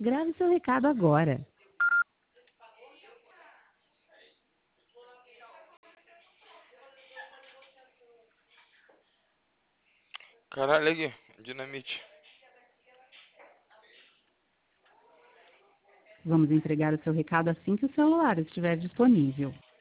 Grave seu recado agora. Caralho, aqui, dinamite. Vamos entregar o seu recado assim que o celular estiver disponível.